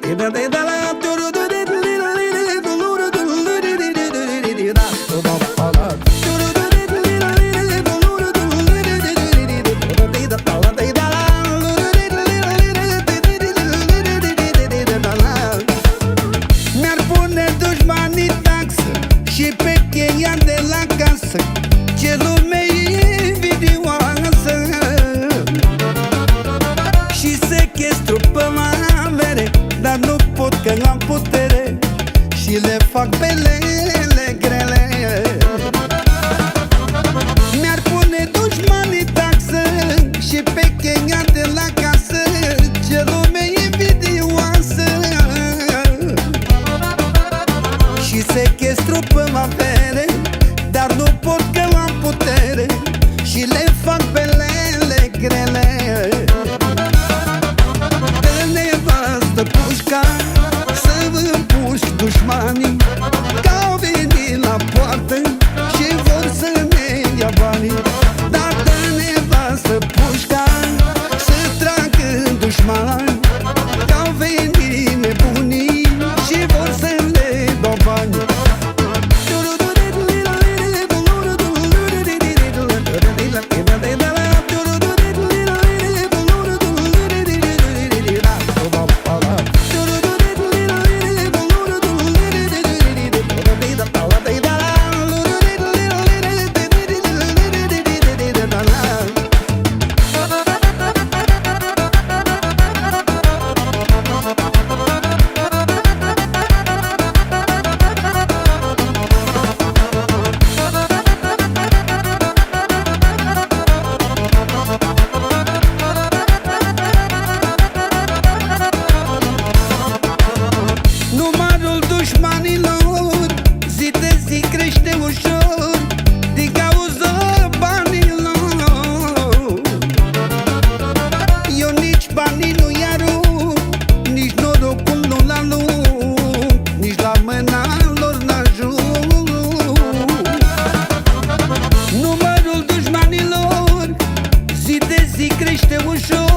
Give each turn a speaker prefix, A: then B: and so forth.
A: Mi-ar pune dușmanii taxă și pe cheia de la casă ce lume invidioasă și sechestru pe avere, dar nu pot că am putere și le fac belele grele. Mi-ar pune dușmanii taxă și pe cheia de la casă ce lume invidioasă și sechestru pe avere, dar nu pot că am putere și le fac belele grele. Dă nevastă pușca să vă împuși dușmanii, că au venit la poartă și vor să ne ia banii. Dar dă nevastă pușca să tragă dușmani, că au venit nebunii și vor să le dau bani. Numărul dușmanilor zi de zi crește ușor din cauza banilor. Eu nici banii nu-i arunc, nici norocul nu-l alunc, nici la mâna lor n-ajung. Numărul dușmanilor zi de zi crește ușor